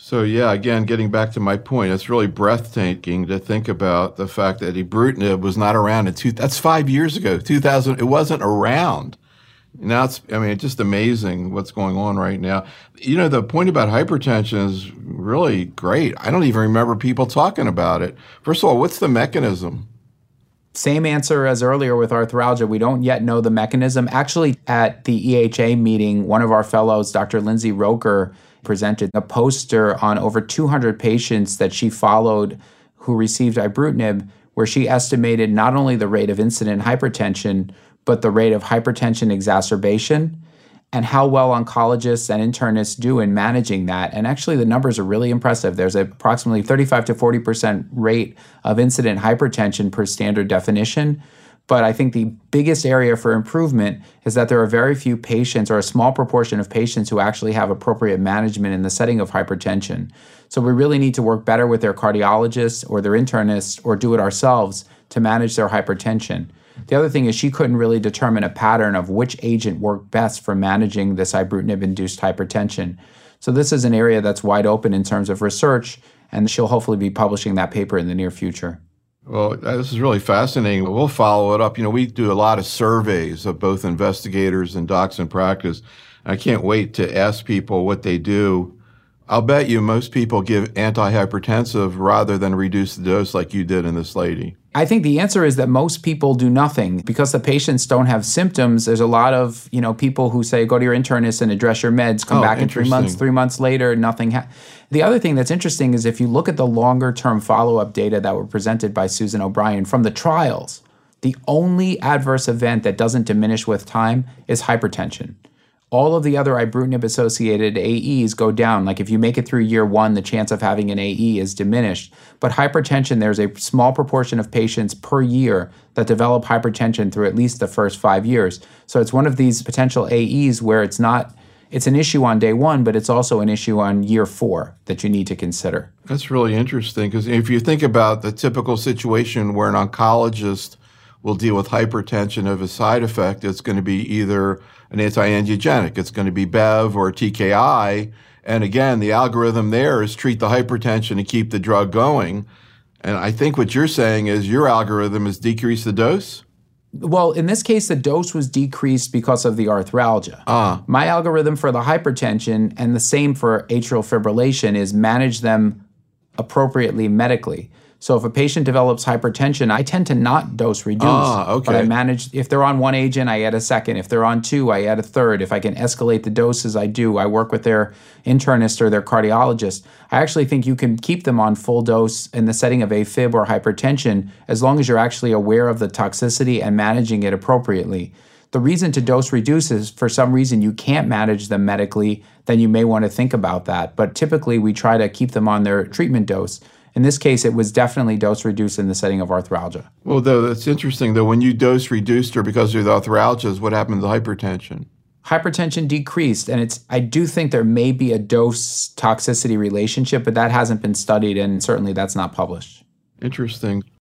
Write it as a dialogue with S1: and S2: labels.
S1: So yeah, again, getting back to my point, it's really breathtaking to think about the fact that ibrutinib was not around that's 5 years ago, 2000. It wasn't around. Now it's just amazing what's going on right now. The point about hypertension is really great. I don't even remember people talking about it. First of all, what's the mechanism?
S2: Same answer as earlier with arthralgia. We don't yet know the mechanism. Actually, at the EHA meeting, one of our fellows, Dr. Lindsay Roker, presented a poster on over 200 patients that she followed who received ibrutinib, where she estimated not only the rate of incident hypertension, but the rate of hypertension exacerbation and how well oncologists and internists do in managing that. And actually, the numbers are really impressive. There's approximately 35 to 40% rate of incident hypertension per standard definition. But I think the biggest area for improvement is that there are very few patients, or a small proportion of patients, who actually have appropriate management in the setting of hypertension. So we really need to work better with their cardiologists or their internists, or do it ourselves to manage their hypertension. The other thing is she couldn't really determine a pattern of which agent worked best for managing this ibrutinib-induced hypertension. So this is an area that's wide open in terms of research, and she'll hopefully be publishing that paper in the near future.
S1: Well, this is really fascinating. We'll follow it up. We do a lot of surveys of both investigators and docs in practice. I can't wait to ask people what they do. I'll bet you most people give antihypertensive rather than reduce the dose like you did in this lady.
S2: I think the answer is that most people do nothing because the patients don't have symptoms. There's a lot of, people who say, go to your internist and address your meds, come back in 3 months, 3 months later, nothing. The other thing that's interesting is if you look at the longer-term follow-up data that were presented by Susan O'Brien from the trials, the only adverse event that doesn't diminish with time is hypertension. All of the other ibrutinib-associated AEs go down. Like if you make it through year one, the chance of having an AE is diminished. But hypertension, there's a small proportion of patients per year that develop hypertension through at least the first 5 years. So it's one of these potential AEs where it's an issue on day one, but it's also an issue on year 4 that you need to consider.
S1: That's really interesting because if you think about the typical situation where an oncologist will deal with hypertension of a side effect, it's going to be either an anti-angiogenic, it's going to be Bev or TKI. And again, the algorithm there is treat the hypertension and keep the drug going. And I think what you're saying is your algorithm is decrease the dose?
S2: Well, in this case, the dose was decreased because of the arthralgia. My algorithm for the hypertension, and the same for atrial fibrillation, is manage them appropriately medically. So if a patient develops hypertension, I tend to not dose reduce.
S1: Okay.
S2: But I manage, if they're on one agent, I add a second. If they're on 2, I add a third. If I can escalate the doses, I do. I work with their internist or their cardiologist. I actually think you can keep them on full dose in the setting of AFib or hypertension as long as you're actually aware of the toxicity and managing it appropriately. The reason to dose reduce is for some reason you can't manage them medically, then you may want to think about that. But typically we try to keep them on their treatment dose. In this case, it was definitely dose reduced in the setting of arthralgia.
S1: Well, though, that's interesting, though. When you dose reduced her because of the arthralgias, what happened to the hypertension?
S2: Hypertension decreased, and I do think there may be a dose toxicity relationship, but that hasn't been studied, and certainly that's not published.
S1: Interesting.